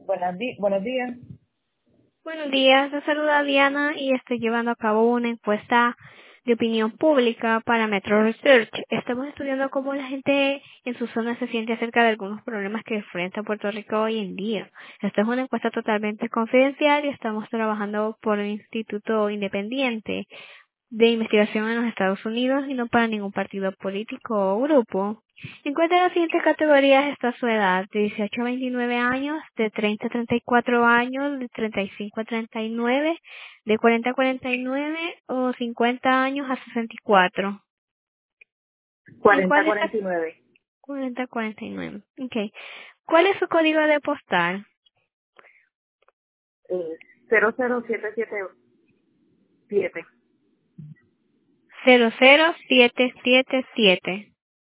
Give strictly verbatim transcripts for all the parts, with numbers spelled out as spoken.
Buenas di- buenos días. Buenos días, te saluda Diana y estoy llevando a cabo una encuesta de opinión pública para Metro Research. Estamos estudiando cómo la gente en su zona se siente acerca de algunos problemas que enfrenta Puerto Rico hoy en día. Esta es una encuesta totalmente confidencial y estamos trabajando por un instituto independiente de investigación en los Estados Unidos y no para ningún partido político o grupo. Encuentra las siguientes categorías está su edad, de dieciocho a veintinueve años, de treinta a treinta y cuatro años, de treinta y cinco a treinta y nueve, de cuarenta a cuarenta y nueve o cincuenta años a sesenta y cuatro. ¿En cuarenta cuál está? cuarenta y nueve. cuarenta a cuarenta y nueve. Okay. ¿Cuál es su código de postal? Eh, cero cero siete siete siete. cero cero siete siete siete.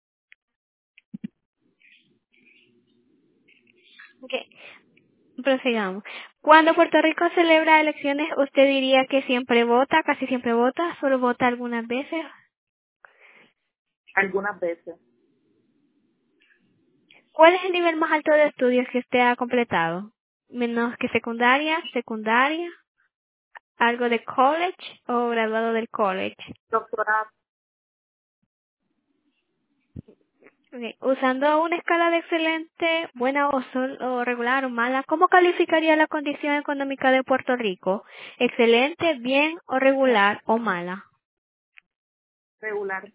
Okay. Prosigamos. Cuando Puerto Rico celebra elecciones, ¿usted diría que siempre vota, casi siempre vota, solo vota algunas veces? Algunas veces. ¿Cuál es el nivel más alto de estudios que usted ha completado? ¿Menos que secundaria, secundaria, algo de college o graduado del college? Doctorado. Okay. Usando una escala de excelente, buena o, sol, o regular o mala, ¿cómo calificaría la condición económica de Puerto Rico? ¿Excelente, bien o regular o mala? Regular.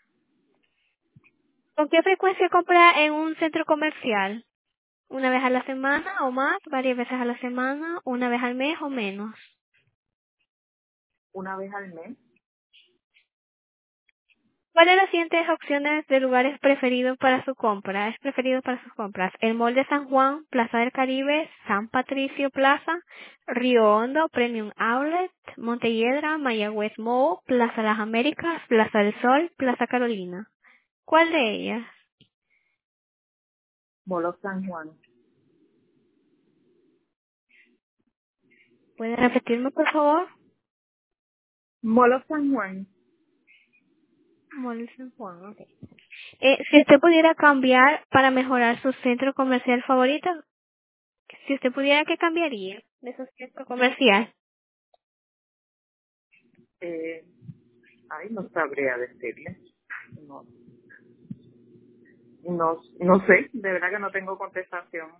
¿Con qué frecuencia compra en un centro comercial? ¿Una vez a la semana o más? ¿Varias veces a la semana? ¿Una vez al mes o menos? Una vez al mes. ¿Cuáles de las siguientes opciones de lugares preferidos para su compra? ¿Es preferido para sus compras? El Mall de San Juan, Plaza del Caribe, San Patricio Plaza, Río Hondo, Premium Outlet, Montelledra, Mayagüez Mall, Plaza Las Américas, Plaza del Sol, Plaza Carolina. ¿Cuál de ellas? Molo San Juan. ¿Puede repetirme, por favor? Molo San Juan. Mall de San Juan, ok. Eh, si usted pudiera cambiar para mejorar su centro comercial favorito, si usted pudiera, ¿qué cambiaría de su centro comercial? Eh, ay, no sabría decirle. No, no, no sé. De verdad que no tengo contestación.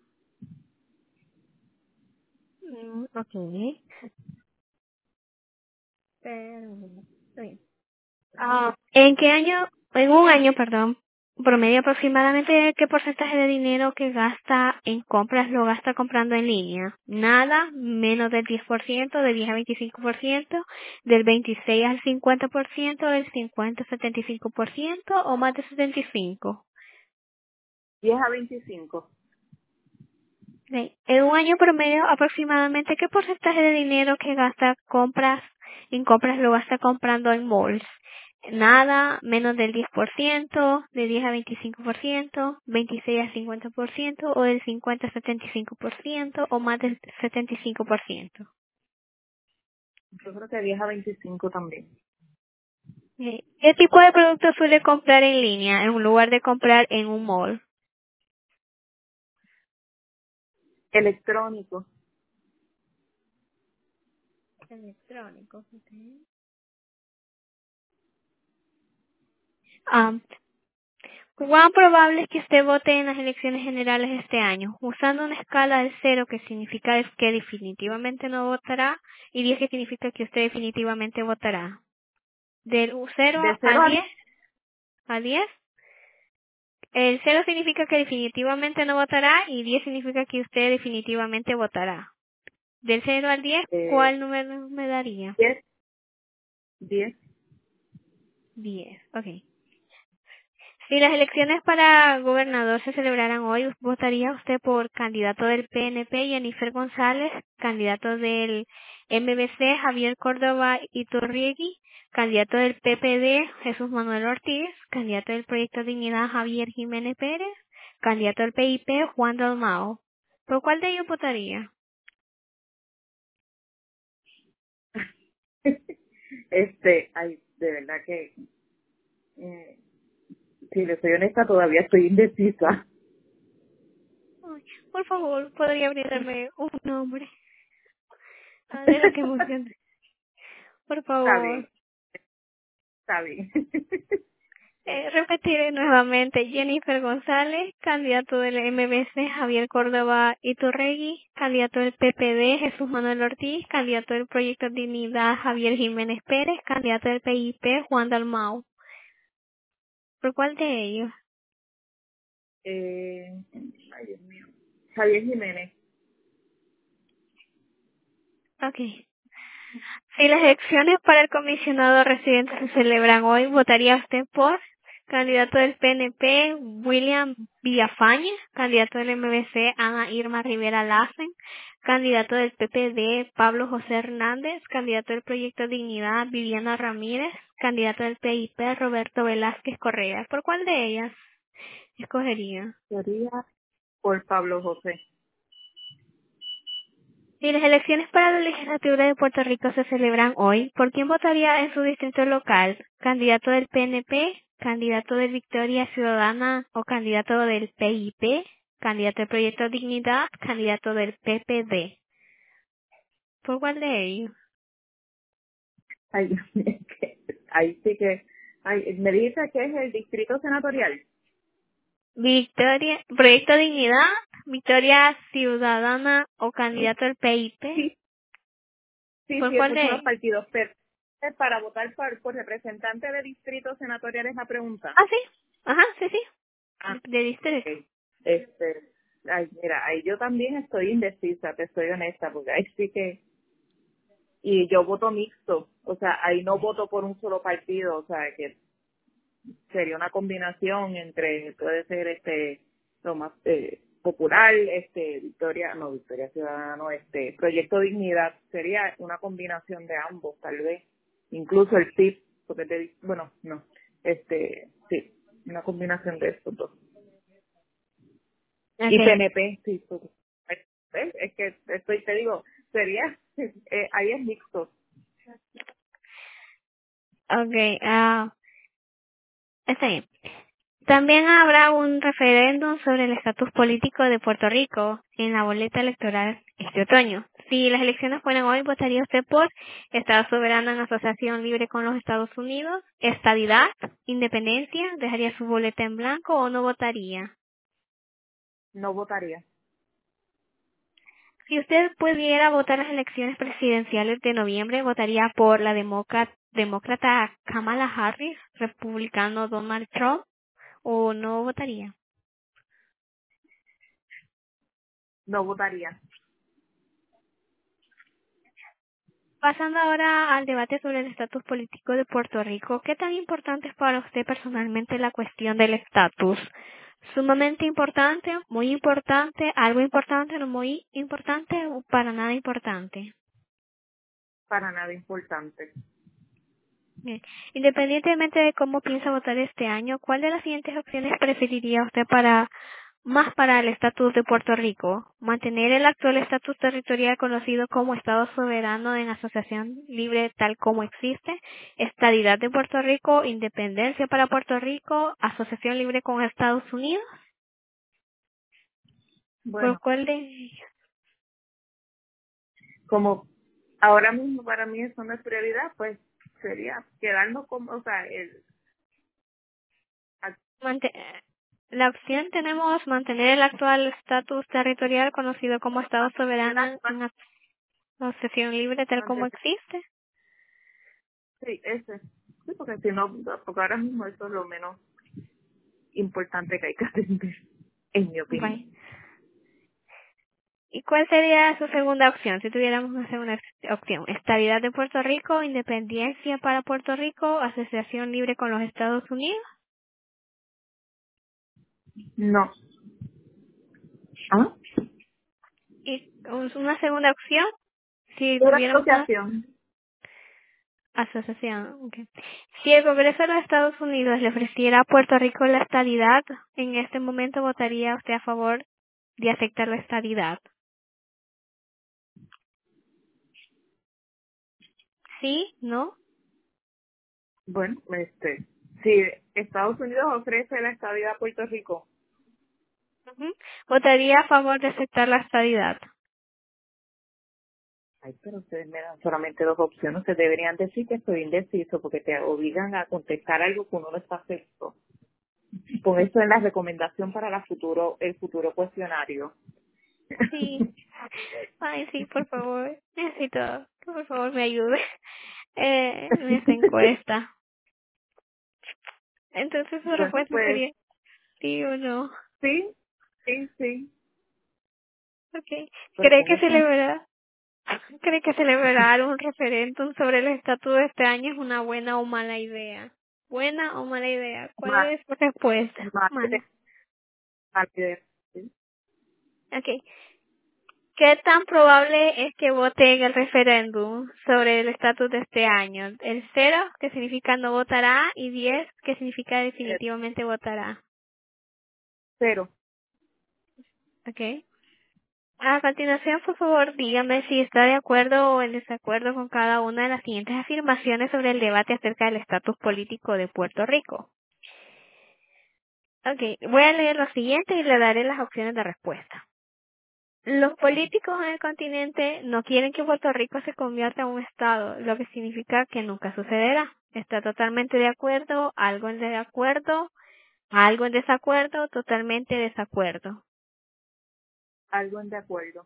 Mm, ok. Pero, está bien. Ah, ¿en qué año, en un año, perdón, promedio aproximadamente qué porcentaje de dinero que gasta en compras lo gasta comprando en línea? Nada, menos del diez por ciento, del diez al veinticinco por ciento, del veintiséis al cincuenta por ciento, del cincuenta al setenta y cinco por ciento o más del setenta y cinco por ciento. diez a veinticinco. Ok. En un año promedio, aproximadamente, ¿qué porcentaje de dinero que gasta compras en compras lo gasta comprando en malls? Nada, menos del diez por ciento, de diez a veinticinco por ciento, veintiséis a cincuenta por ciento o del cincuenta a setenta y cinco por ciento o más del setenta y cinco por ciento. Yo creo que diez a veinticinco también. Ok. ¿Qué tipo de productos suele comprar en línea en lugar de comprar en un mall? Electrónico. Electrónicos. Okay. Ah, ¿cuán probable es que usted vote en las elecciones generales este año? Usando una escala de cero que significa que definitivamente no votará y diez que significa que usted definitivamente votará. Del cero De cero al a diez, diez. a diez, el cero significa que definitivamente no votará y diez significa que usted definitivamente votará. Del cero al diez, Eh, ¿cuál número me daría? diez. diez. diez, ok. Si las elecciones para gobernador se celebraran hoy, ¿votaría usted por candidato del P N P, Jennifer González, candidato del M B C, Javier Córdoba Iturriegui, candidato del P P D, Jesús Manuel Ortiz, candidato del Proyecto Dignidad, Javier Jiménez Pérez, candidato del P I P, Juan Dalmao? ¿Por cuál de ellos votaría? Este, ay, de verdad que, eh, si le soy honesta, todavía estoy indecisa. Por favor, podría brindarme un nombre. Ah, de lo que funcione. Por Está favor. bien, está bien. Eh, repetiré nuevamente. Jennifer González, candidato del M B C, Javier Córdoba Iturregui, candidato del P P D, Jesús Manuel Ortiz, candidato del Proyecto Dignidad, Javier Jiménez Pérez, candidato del P I P, Juan Dalmau. ¿Por cuál de ellos? Eh, ay, Dios mío. Javier Jiménez. Ok. Si las elecciones para el comisionado residente se celebran hoy, ¿votaría usted por candidato del P N P, William Villafañe, candidato del M B C, Ana Irma Rivera Lassen, candidato del P P D, Pablo José Hernández, candidato del Proyecto Dignidad, Viviana Ramírez, candidato del P I P, Roberto Velázquez Correa? ¿Por cuál de ellas escogería? Sería por Pablo José. Si las elecciones para la legislatura de Puerto Rico se celebran hoy, ¿por quién votaría en su distrito local? ¿Candidato del P N P? ¿Candidato de Victoria Ciudadana o candidato del P I P? ¿Candidato del Proyecto Dignidad? ¿Candidato del P P D? ¿Por cuál de ellos? Ay, Dios mío, es que- ahí sí que... Ay, me dice que es el distrito senatorial. Victoria, Proyecto Dignidad, Victoria Ciudadana o candidato del P I P? Sí, sí, ¿Por sí, cuál esos de son los ellos? partidos. Pero eh, para votar por, por representante de distrito senatorial es la pregunta. Ah, sí. Ajá, sí, sí. Ah, De distrito. ok. Este, ay, mira, ahí yo también estoy indecisa, te soy honesta, porque ahí sí que... Y yo voto mixto, o sea, ahí no voto por un solo partido, o sea, que sería una combinación entre, puede ser este, lo más eh, popular, este, Victoria, no, Victoria Ciudadana, no, este, Proyecto Dignidad, sería una combinación de ambos, tal vez, incluso el P I B, porque te, bueno, no, este, sí, una combinación de estos dos. Y Okay. P N P, sí, porque, ¿ves? Es que estoy, te digo, sería, eh, ahí es mixto. Okay. Ah, está bien. También habrá un referéndum sobre el estatus político de Puerto Rico en la boleta electoral este otoño. Si las elecciones fueran hoy, ¿votaría usted por Estado soberano en asociación libre con los Estados Unidos? ¿Estadidad? ¿Independencia? ¿Dejaría su boleta en blanco o no votaría? No votaría. Si usted pudiera votar las elecciones presidenciales de noviembre, ¿votaría por la demócrata, demócrata Kamala Harris, republicano Donald Trump o no votaría? No votaría. Pasando ahora al debate sobre el estatus político de Puerto Rico, ¿qué tan importante es para usted personalmente la cuestión del estatus? Sumamente importante, muy importante, algo importante, no muy importante o para nada importante. Para nada importante. Bien. Independientemente de cómo piensa votar este año, ¿cuál de las siguientes opciones preferiría usted para más para el estatus de Puerto Rico? ¿Mantener el actual estatus territorial conocido como Estado soberano en asociación libre tal como existe? ¿Estadidad de Puerto Rico? ¿Independencia para Puerto Rico? ¿Asociación libre con Estados Unidos? ¿Por Bueno, cuál de ellos? como ahora mismo para mí eso no es prioridad, pues sería quedarnos como, o sea, el, Mante- La opción tenemos mantener el actual estatus territorial conocido como Estado soberano en asociación libre tal como antes, existe. sí, ese, sí, porque si no, porque ahora mismo eso es lo menos importante que hay que atender, en mi opinión. Bye. ¿Y cuál sería su segunda opción si tuviéramos una segunda opción? Estabilidad de Puerto Rico, independencia para Puerto Rico, asociación libre con los Estados Unidos. No. ¿Ah? Y una segunda opción, si Era tuviéramos una asociación. asociación. Okay. Si el Congreso de los Estados Unidos le ofreciera a Puerto Rico la estabilidad, en este momento votaría usted a favor de aceptar la estabilidad. ¿Sí? ¿No? Bueno, este, si Estados Unidos ofrece la estabilidad a Puerto Rico, Ujú. Votaría a favor de aceptar la estadidad. Ay, pero ustedes me dan solamente dos opciones. Ustedes deberían decir que estoy indeciso porque te obligan a contestar algo que uno no está seguro. Pon eso en la recomendación para la futuro, el futuro cuestionario. Sí. Ay, sí, por favor. Necesito que por favor me ayude eh, en esta encuesta. Entonces su Bueno, respuesta pues sería sí o no. sí, sí, sí. Okay. Pero ¿Cree con que eso, celebrar, cree que celebrar un referéndum sobre el estatus de este año es una buena o mala idea? ¿Buena o mala idea? ¿Cuál más, es su respuesta? más, Mala. más de- ¿sí? Okay. ¿Qué tan probable es que vote en el referéndum sobre el estatus de este año? El cero, que significa no votará, y diez, que significa Eh, definitivamente votará. Cero. Okay. A continuación, por favor, dígame si está de acuerdo o en desacuerdo con cada una de las siguientes afirmaciones sobre el debate acerca del estatus político de Puerto Rico. Okay, voy a leer lo siguiente y le daré las opciones de respuesta. Los políticos en el continente no quieren que Puerto Rico se convierta en un estado, lo que significa que nunca sucederá. Está totalmente de acuerdo, algo en desacuerdo, algo en desacuerdo, totalmente desacuerdo. Algo en de acuerdo.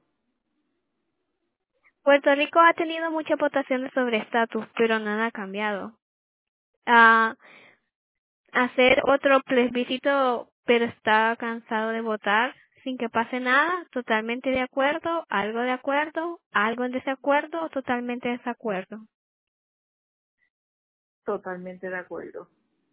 Puerto Rico ha tenido muchas votaciones sobre estatus, pero nada ha cambiado. Ah, hacer otro plebiscito, pero está cansado de votar sin que pase nada, totalmente de acuerdo, algo de acuerdo, algo en desacuerdo, totalmente desacuerdo. Totalmente de acuerdo.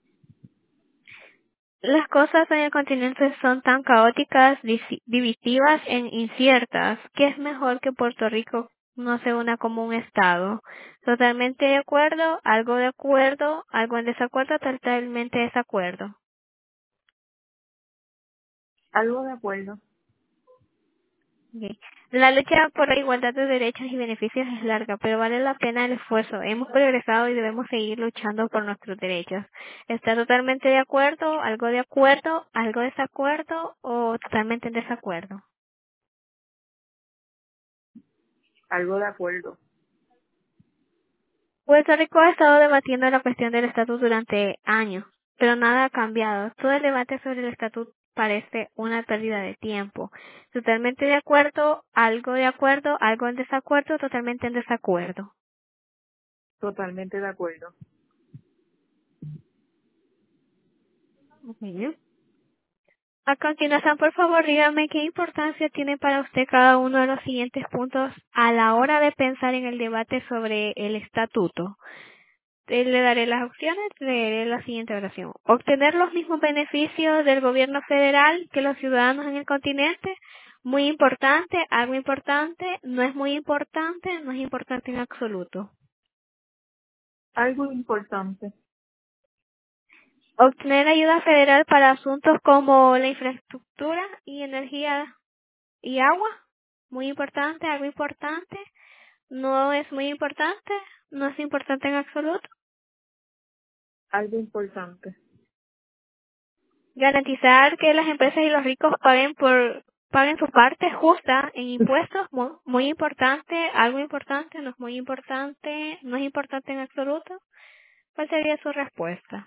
Las cosas en el continente son tan caóticas, disi- divisivas e inciertas que es mejor que Puerto Rico no se una como un estado. Totalmente de acuerdo, algo de acuerdo, algo en desacuerdo, totalmente desacuerdo. Algo de acuerdo. Ok. La lucha por la igualdad de derechos y beneficios es larga, pero vale la pena el esfuerzo. Hemos progresado y debemos seguir luchando por nuestros derechos. ¿Está totalmente de acuerdo, algo de acuerdo, algo de desacuerdo o totalmente en desacuerdo? Algo de acuerdo. Puerto Rico ha estado debatiendo la cuestión del estatus durante años, pero nada ha cambiado. Todo el debate sobre el estatus parece una pérdida de tiempo. Totalmente de acuerdo, algo de acuerdo, algo en desacuerdo, totalmente en desacuerdo. Totalmente de acuerdo. Ujú. A continuación, por favor, dígame qué importancia tiene para usted cada uno de los siguientes puntos a la hora de pensar en el debate sobre el estatuto. Eh, Le daré las opciones, leeré la siguiente oración. Obtener los mismos beneficios del gobierno federal que los ciudadanos en el continente. Muy importante, algo importante, no es muy importante, no es importante en absoluto. Algo importante. Obtener ayuda federal para asuntos como la infraestructura y energía y agua. Muy importante, algo importante, no es muy importante, no es importante en absoluto. Algo importante. Garantizar que las empresas y los ricos paguen por paguen su parte justa en impuestos, muy, muy importante, algo importante, no es muy importante, no es importante en absoluto. ¿Cuál sería su respuesta?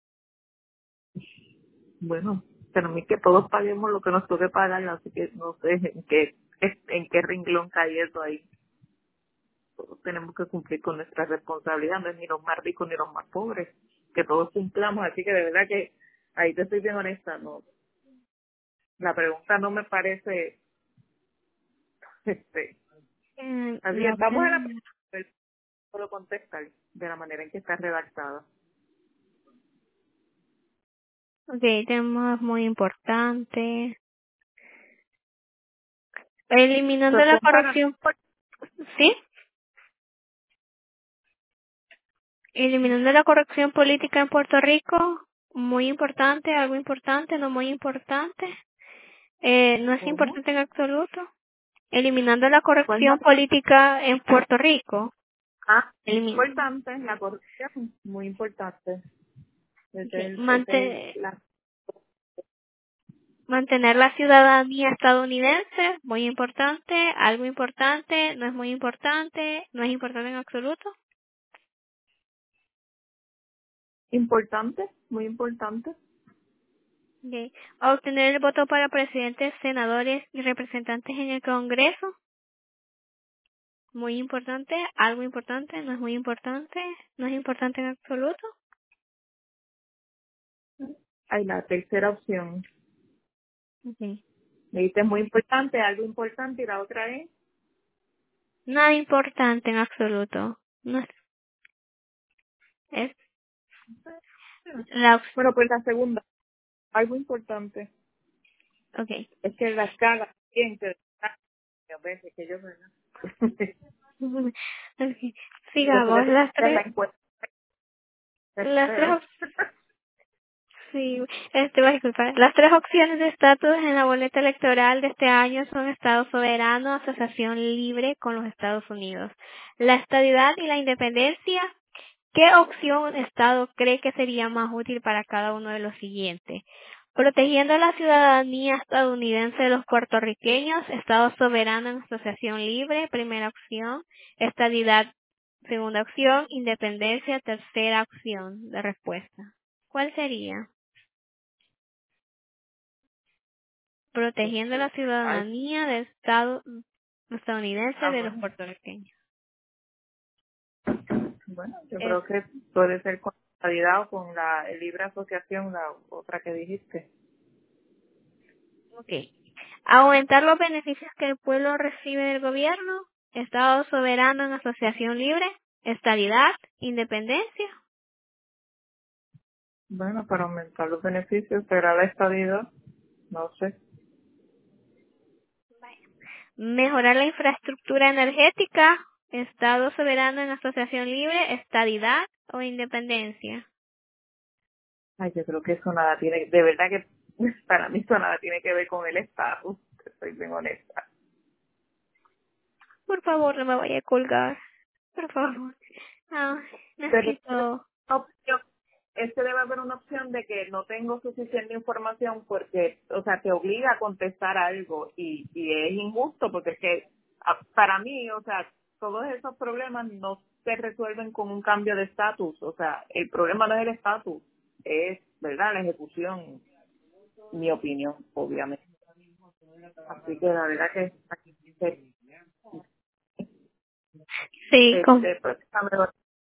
Bueno, para mí que todos paguemos lo que nos toque pagar, así que no sé en qué, en qué renglón cae eso ahí. Todos tenemos que cumplir con nuestra responsabilidad, no es ni los más ricos ni los más pobres, que todos cumplamos, así que de verdad que ahí te estoy bien honesta, no, la pregunta no me parece, este, Eh, así que la vamos a la opción- pregunta, puedo contestar de la manera en que está redactada. Ok, tenemos muy importante. Eliminando Pues la son para, corrupción, ¿sí? Eliminando la corrupción política en Puerto Rico, muy importante, algo importante, no muy importante, eh, no es ¿cómo? importante en absoluto. Eliminando la ¿Cuál no? corrupción política en Puerto Rico. Ah, Elimin importante, la corrupción, muy importante. Ese okay. es, ese es Mante la, Mantener la ciudadanía estadounidense, muy importante, algo importante, no es muy importante, no es importante en absoluto. Importante, muy importante. Okay. Obtener el voto para presidentes, senadores y representantes en el Congreso, muy importante, algo importante, no es muy importante, no es importante en absoluto. Ay, la tercera opción. Okay. Me dices muy importante, algo importante, y la otra es. Nada importante en absoluto. No es, es la op- Bueno, pues la segunda, algo importante. okay. Es que las cagas, gente, a veces que yo ¿verdad? Okay. Después de Sigamos que las hagas la tres, encuesta, las tres espero. op- sí, este va a disculpar. Las tres opciones de estatus en la boleta electoral de este año son Estado soberano, asociación libre con los Estados Unidos. La estadidad y la independencia. ¿Qué opción un Estado cree que sería más útil para cada uno de los siguientes? Protegiendo la ciudadanía estadounidense de los puertorriqueños, Estado soberano en asociación libre, primera opción, estadidad, segunda opción, independencia, tercera opción de respuesta. ¿Cuál sería? Protegiendo la Este, ay, ciudadanía del Estado estadounidense ah, de los bueno. puertorriqueños. Bueno, yo Es, creo que puede ser con la estadidad o con la libre asociación, la otra que dijiste. ok. Aumentar los beneficios que el pueblo recibe del gobierno, Estado soberano en asociación libre, estabilidad, independencia. Bueno, para aumentar los beneficios, será la estadidad, no sé. Mejorar la infraestructura energética, Estado soberano en asociación libre, estabilidad o independencia. Ay, yo creo que eso nada tiene, de verdad que para mí eso nada tiene que ver con el estatus, soy bien honesta. Por favor, no me vaya a colgar. Por favor. Ah, Pero necesito. opción, es que debe haber una opción de que no tengo suficiente información porque, o sea, te obliga a contestar algo y, y es injusto porque es que ah, para mí, o sea, todos esos problemas no se resuelven con un cambio de estatus, o sea, el problema no es el estatus, es, ¿verdad?, la ejecución, mi opinión, obviamente. Así que la verdad que que, Sí, con. este, pues, a ver,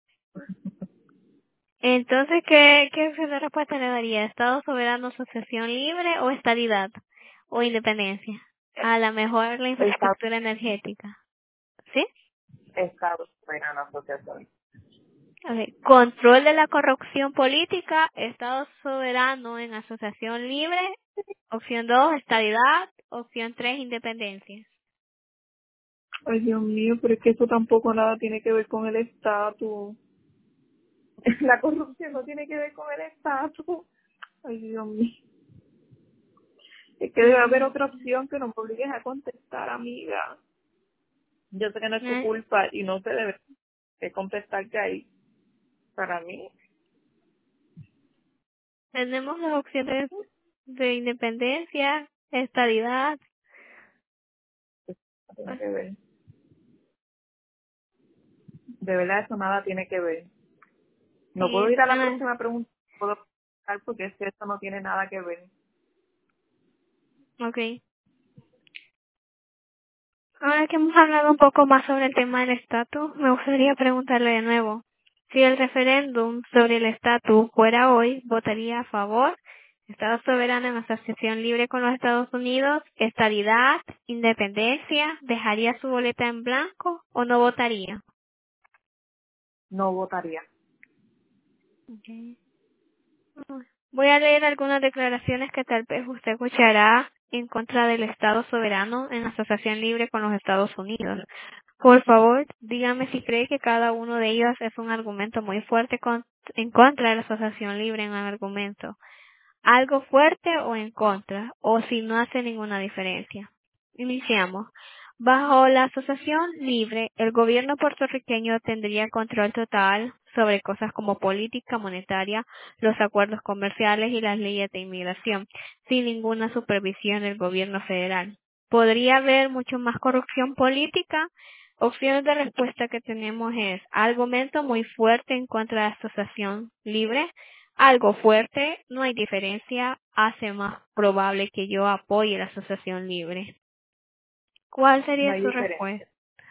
Entonces, ¿qué, qué opción de respuesta le daría? ¿Estado soberano, asociación libre o estabilidad o independencia? A la mejor la Estados, infraestructura energética. ¿Sí? Estados, bueno, la asociación. Okay. Control de la corrupción política, Estado soberano en asociación libre. Opción dos, estabilidad. Opción tres, independencia. Ay, Dios mío, pero es que eso tampoco nada tiene que ver con el estatus. La corrupción no tiene que ver con el estatus. Ay, Dios mío. Es que debe haber Mm, otra opción que no me obligues a contestar, amiga. Yo sé que no es tu eh, culpa y no se debe de contestar que hay. Para mí, Tenemos las opciones de independencia, estabilidad. no tiene que ver. De verdad, eso nada tiene que ver. No puedo Sí, ir a la ah, próxima pregunta, no puedo contestar porque es que eso no tiene nada que ver. ok. Ahora que hemos hablado un poco más sobre el tema del estatus, me gustaría preguntarle de nuevo. Si el referéndum sobre el estatus fuera hoy, ¿votaría a favor? ¿Estado soberano en asociación libre con los Estados Unidos? ¿Estadidad? ¿Independencia? ¿Dejaría su boleta en blanco o no votaría? No votaría. Okay. Voy a leer algunas declaraciones que tal vez usted escuchará en contra del Estado soberano en asociación libre con los Estados Unidos. Por favor, dígame si cree que cada uno de ellos es un argumento muy fuerte con- en contra de la asociación libre en un argumento. Algo fuerte o en contra, o si no hace ninguna diferencia. Iniciamos. Bajo la asociación libre, el gobierno puertorriqueño tendría control total sobre cosas como política monetaria, los acuerdos comerciales y las leyes de inmigración, sin ninguna supervisión del gobierno federal. ¿Podría haber mucho más corrupción política? Opciones de respuesta que tenemos es argumento muy fuerte en contra de la asociación libre, algo fuerte, no hay diferencia, hace más probable que yo apoye la asociación libre. ¿Cuál No sería hay su diferencia. respuesta?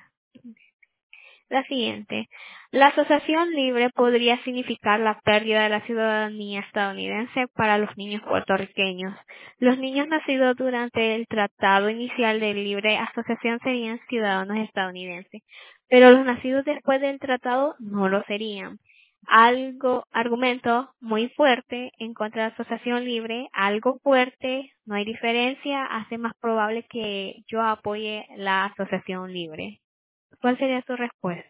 La siguiente. La asociación libre podría significar la pérdida de la ciudadanía estadounidense para los niños puertorriqueños. Los niños nacidos durante el tratado inicial de libre asociación serían ciudadanos estadounidenses, pero los nacidos después del tratado no lo serían. Algo, argumento muy fuerte en contra de la asociación libre, algo fuerte, no hay diferencia, hace más probable que yo apoye la asociación libre. ¿Cuál sería su respuesta?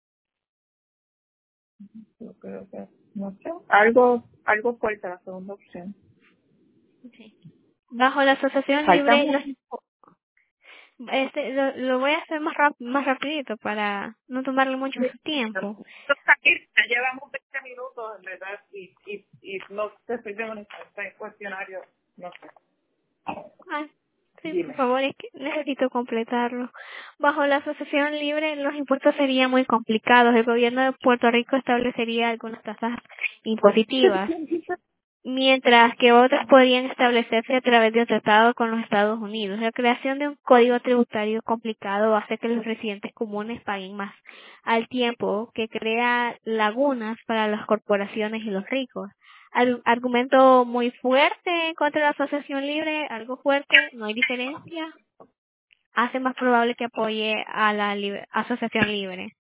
Yo creo que, no sé, algo, algo fuerte, la segunda opción. Okay. Bajo la asociación Falta libre, mucho. los- este, lo, lo voy a hacer más rap, más rapidito para no tomarle mucho su tiempo. Ya llevamos veinte minutos, en verdad, y, y, y no te estoy de honesta, este cuestionario, no sé. Ah, sí, por Dime. favor, es que necesito completarlo. Bajo la asociación libre, los impuestos serían muy complicados. El gobierno de Puerto Rico establecería algunas tasas impositivas, mientras que otras podrían establecerse a través de un tratado con los Estados Unidos. La creación de un código tributario complicado hace que los residentes comunes paguen más, al tiempo que crea lagunas para las corporaciones y los ricos. Al- argumento muy fuerte contra la asociación libre, algo fuerte, no hay diferencia, hace más probable que apoye a la libre- asociación libre.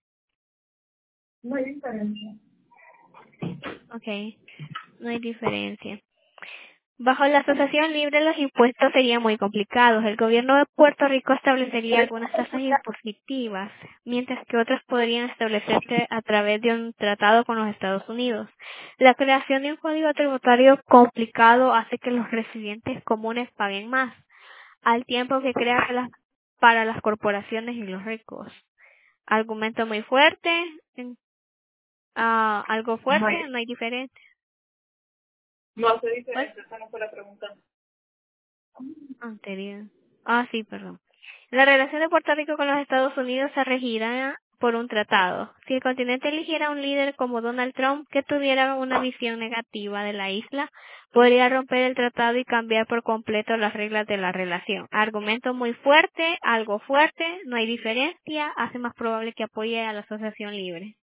No hay diferencia. Okay, no hay diferencia. Bajo la asociación libre, los impuestos serían muy complicados. El gobierno de Puerto Rico establecería algunas tasas impositivas, mientras que otras podrían establecerse a través de un tratado con los Estados Unidos. La creación de un código tributario complicado hace que los residentes comunes paguen más, al tiempo que crea que las- para las corporaciones y los ricos. Argumento muy fuerte, en- ah, algo No fuerte, hay, no hay diferencia. no hace ¿Cuál? diferencia, esa no fue la pregunta. Anterior. Ah, sí, perdón. La relación de Puerto Rico con los Estados Unidos se regirá por un tratado. Si el continente eligiera un líder como Donald Trump que tuviera una visión negativa de la isla, podría romper el tratado y cambiar por completo las reglas de la relación. Argumento muy fuerte, algo fuerte, no hay diferencia, hace más probable que apoye a la asociación libre.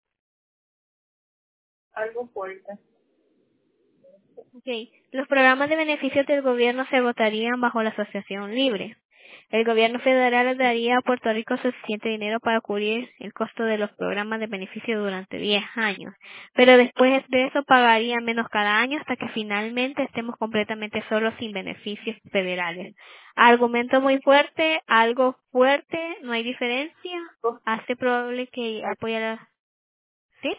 Algo fuerte. Okay. Los programas de beneficios del gobierno se votarían bajo la asociación libre. El gobierno federal daría a Puerto Rico suficiente dinero para cubrir el costo de los programas de beneficio durante diez años, pero después de eso pagaría menos cada año hasta que finalmente estemos completamente solos sin beneficios federales. Argumento muy fuerte, algo fuerte, no hay diferencia, hace probable que apoye a la... ¿Sí?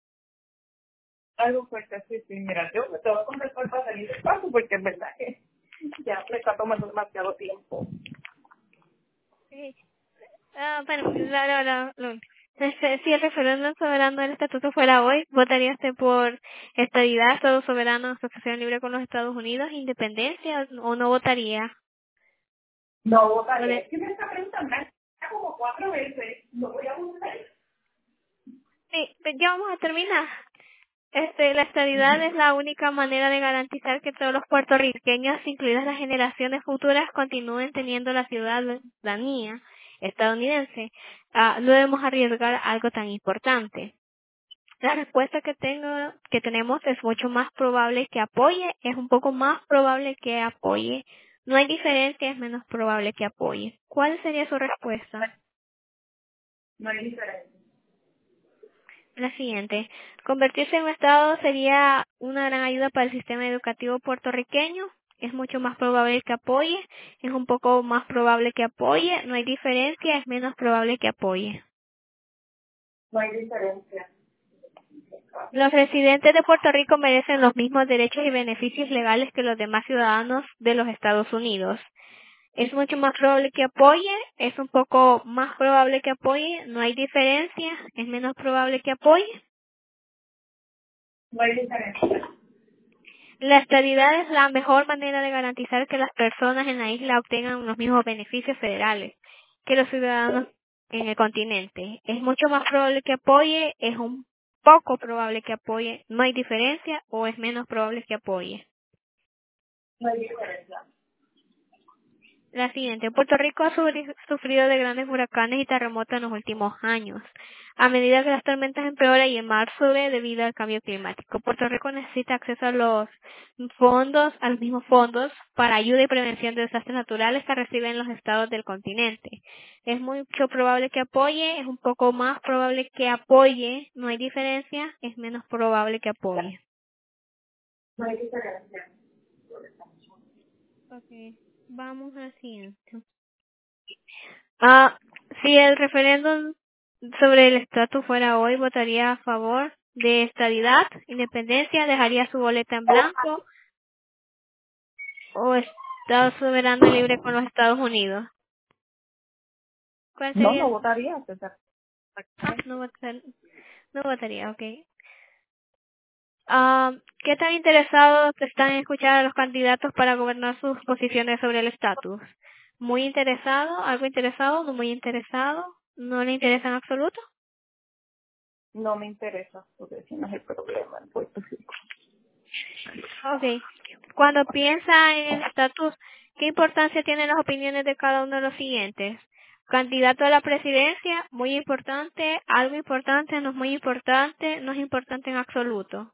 Algo fuerte, sí, sí. Mira, yo me te voy a contestar para salir del paso porque es verdad que ya me está tomando demasiado tiempo. Sí. Ah, bueno, la, la, la, la- este, si el referéndum soberano del estatuto fuera hoy, ¿votaría usted por estadidad, Estado soberano, asociación libre con los Estados Unidos, independencia o no votaría? No O votaré. de- Es que me está preguntando como cuatro veces. No voy a votar. sí, pues ya vamos a terminar. Este, la estabilidad es la única manera de garantizar que todos los puertorriqueños, incluidas las generaciones futuras, continúen teniendo la ciudadanía estadounidense. Ah, no debemos arriesgar algo tan importante. La respuesta que tengo, que tenemos es mucho más probable que apoye, es un poco más probable que apoye. No hay diferencia, es menos probable que apoye. ¿Cuál sería su respuesta? No hay diferencia. La siguiente. Convertirse en un Estado sería una gran ayuda para el sistema educativo puertorriqueño. Es mucho más probable que apoye. Es un poco más probable que apoye. No hay diferencia. Es menos probable que apoye. No hay diferencia. Los residentes de Puerto Rico merecen los mismos derechos y beneficios legales que los demás ciudadanos de los Estados Unidos. Es mucho más probable que apoye, es un poco más probable que apoye, no hay diferencia, es menos probable que apoye. No hay diferencia. La estabilidad es la mejor manera de garantizar que las personas en la isla obtengan los mismos beneficios federales que los ciudadanos en el continente. Es mucho más probable que apoye, es un poco probable que apoye, no hay diferencia o es menos probable que apoye. No hay diferencia. La siguiente. Puerto Rico ha sufrido de grandes huracanes y terremotos en los últimos años, a medida que las tormentas empeoran y el mar sube debido al cambio climático. Puerto Rico necesita acceso a los fondos, a los mismos fondos para ayuda y prevención de desastres naturales que reciben los estados del continente. Es mucho probable que apoye, es un poco más probable que apoye, no hay diferencia, es menos probable que apoye. No hay diferencia. Okay. Vamos al siguiente. Ah, si el referéndum sobre el estatus fuera hoy, votaría a favor de estadidad, independencia, dejaría su boleta en blanco o estado soberano y libre con los Estados Unidos. ¿Cuál No, sería? no votaría, César. Ah, no, votar, no votaría, ok. Ah, ¿qué tan interesados están en escuchar a los candidatos para gobernar sus posiciones sobre el estatus? ¿Muy interesado? ¿Algo interesado? ¿No muy interesado? ¿No le interesa en absoluto? No me interesa, porque ese no es el problema en Puerto Rico. Okay. Cuando piensa en el estatus, ¿qué importancia tienen las opiniones de cada uno de los siguientes? Candidato a la presidencia, muy importante, algo importante, no es muy importante, no es importante en absoluto.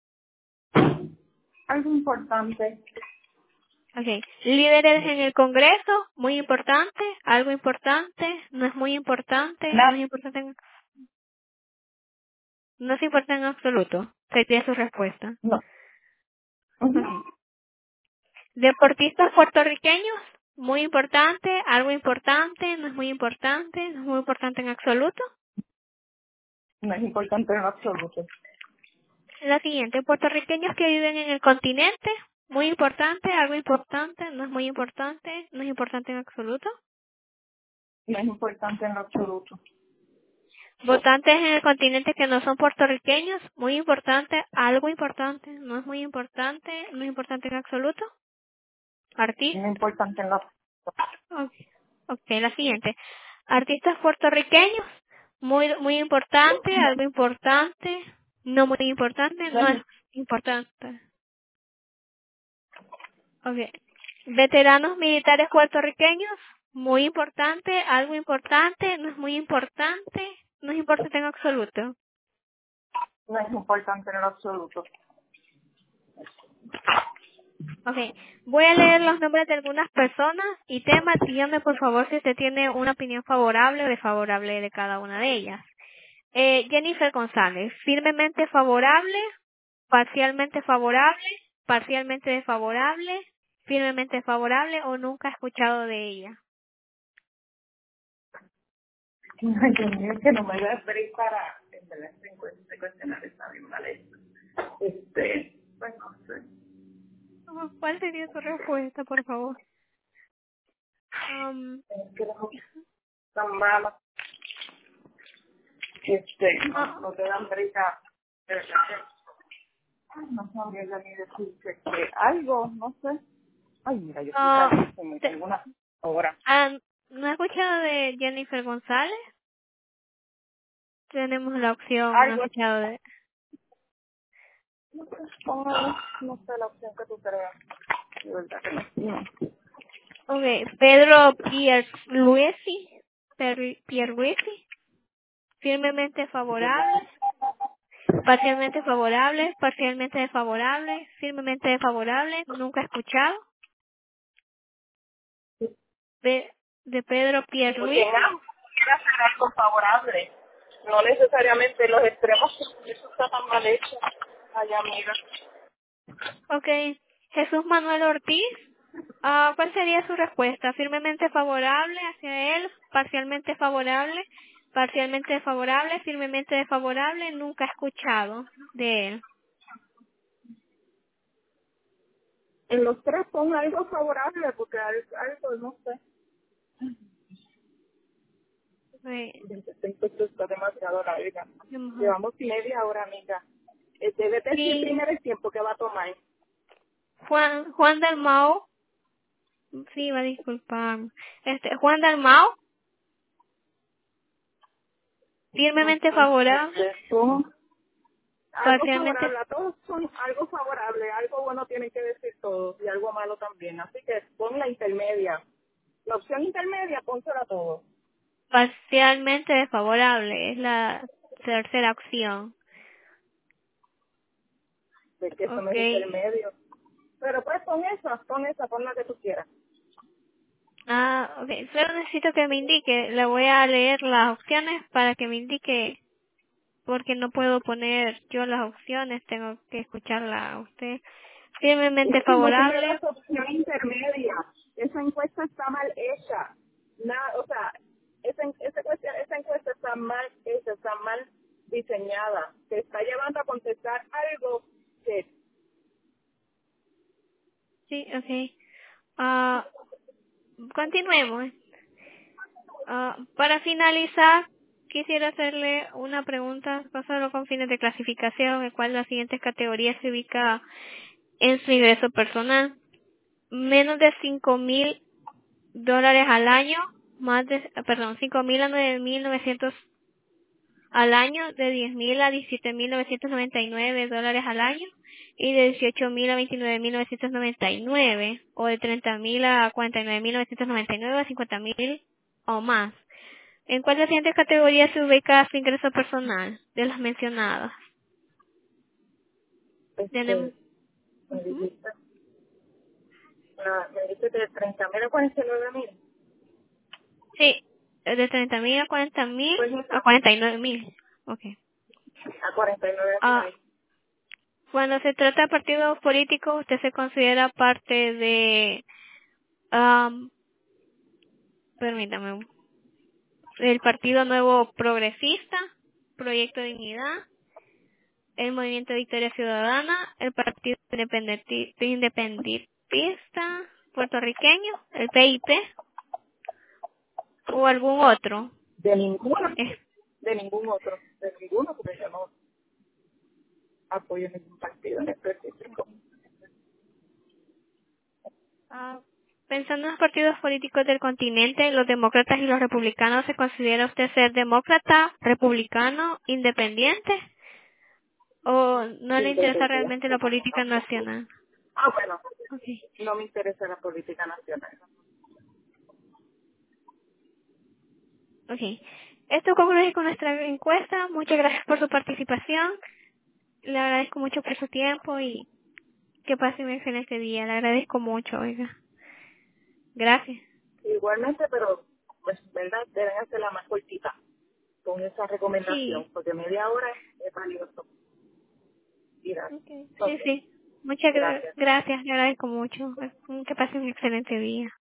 Algo importante. Okay. Líderes en el Congreso, muy importante, algo importante, no es muy importante, no es Nada. importante en, no es importante en absoluto. Sería su respuesta. No. Ujú. Okay. Deportistas puertorriqueños, muy importante, algo importante, no es muy importante, no es muy importante en absoluto. No es importante en absoluto. La siguiente, puertorriqueños que viven en el continente, muy importante, algo importante, no es muy importante, no es importante en absoluto. No es importante en absoluto. Votantes en el continente que no son puertorriqueños, muy importante, algo importante, no es muy importante, no es importante en absoluto. Artistas. No es importante en absoluto. Okay. ok, la siguiente. Artistas puertorriqueños, muy muy importante, algo importante, no muy importante, No no es es, importante. Okay. Veteranos militares puertorriqueños, muy importante, algo importante, no es muy importante, no es importante en absoluto. no es importante en absoluto. Okay. Voy a leer los nombres de algunas personas y temas. Dígame por favor si usted tiene una opinión favorable o desfavorable de cada una de ellas. Eh, Jennifer González, firmemente favorable, parcialmente favorable, parcialmente desfavorable, firmemente favorable o nunca he escuchado de ella. Ay, Dios mío, es que no me voy a break para en verdad este cuestionario está bien mal hecho. Este, pues no sé. Oh, ¿cuál sería su respuesta, por favor? Um, Es que no tan mala. Este, no, ah, no te dan break a, de verdad que, ay, no sabría ya ni decirte que algo, no sé. Ay, mira, yo estoy ah, carísimo y te- tengo una hora. ah, ¿no he escuchado de Jennifer González? Tenemos la opción, no he Algo, escuchado de... no sé, póngale, no sé la opción que tú creas. De verdad que no. No. Okay, Pedro Pierluisi, Per- Pierluisi, firmemente favorable, parcialmente favorable, parcialmente desfavorable, firmemente desfavorable, nunca he escuchado. De, de Pedro Porque Pierluisi. nada, quiere hacer algo favorable. No necesariamente los extremos, eso está tan mal hecho. Ay, amiga. Okay. Jesús Manuel Ortiz. Ah, ¿cuál sería su respuesta? ¿Firmemente favorable hacia él? ¿Parcialmente favorable? ¿Parcialmente desfavorable? ¿Firmemente desfavorable? Nunca he escuchado de él. En los tres pon algo favorable, porque al- algo, no sé. Okay. veinticinco, esto está demasiado larga. Vamos a- Llevamos media hora, amiga. Eh, Debe decir Sí, primero el tiempo que va a tomar. Juan, Juan Dalmau, sí, va a disculpar. Este, Juan Dalmau, firmemente favorable, Son algo parcialmente, favorable, a todos son algo favorable, algo bueno tienen que decir todos y algo malo también. Así que pon la intermedia. La opción intermedia, pónsela a todos. parcialmente desfavorable, es la tercera opción. De que eso no es Okay. intermedio. Pero pues pon esa, pon esa, pon la que tú quieras. Ah, okay. Solo necesito que me indique, le voy a leer las opciones para que me indique, porque no puedo poner yo las opciones, tengo que escucharla a usted. Firmemente Es que no tiene favorable. las opción intermedia. Esa encuesta está mal hecha. Nada, o sea, esa, en- esa, encuesta, esa encuesta está mal hecha, está mal diseñada. Te está llevando a contestar algo que Sí, okay. Ah, continuemos. Ah, para finalizar, quisiera hacerle una pregunta, no solo con fines de clasificación, en cual las siguientes categorías se ubica en su ingreso personal. Menos de cinco mil dólares al año, más de, perdón, cinco mil a nueve mil novecientos al año, de diez mil a diecisiete mil novecientos noventa y nueve dólares al año, y de dieciocho mil a veintinueve mil novecientos noventa y nueve, o de treinta mil a cuarenta y nueve mil novecientos noventa y nueve a cincuenta mil o más. ¿En cuál de las siguientes categorías se ubica su ingreso personal de las mencionadas? Tenemos, este, me ujú, dijiste, ah, me dijiste de treinta mil a cuarenta y nueve mil. sí, de treinta mil a cuarenta mil Pues a esa, cuarenta y nueve mil. Okay. a cuarenta y nueve mil Ah, ahí. cuando se trata de partidos políticos, usted se considera parte de, um, permítame, el Partido Nuevo Progresista, Proyecto Dignidad, el Movimiento Victoria Ciudadana, el Partido Independenti- Independentista Puertorriqueño, el P I P, o algún otro. De ninguno, Eh, de ningún otro, de ninguno, porque yo no apoyo ningún partido en específico. ah, pensando en los partidos políticos del continente, los demócratas y los republicanos, ¿se considera usted ser demócrata, republicano, independiente? ¿O no le interesa realmente la Independiente. política nacional? Ah, bueno, Okay. no me interesa la política nacional. Okay. Esto concluye con nuestra encuesta. Muchas gracias por su participación. Le agradezco mucho por su tiempo y que pase un excelente día. Le agradezco mucho, oiga. Gracias. Igualmente, pero, pues, ¿verdad? Deben hacerla más cortita con esa recomendación, Sí. porque media hora es valioso. Mira, Okay. ok, Sí, sí. Muchas gra- gracias. gracias. Le agradezco mucho. Que pase un excelente día.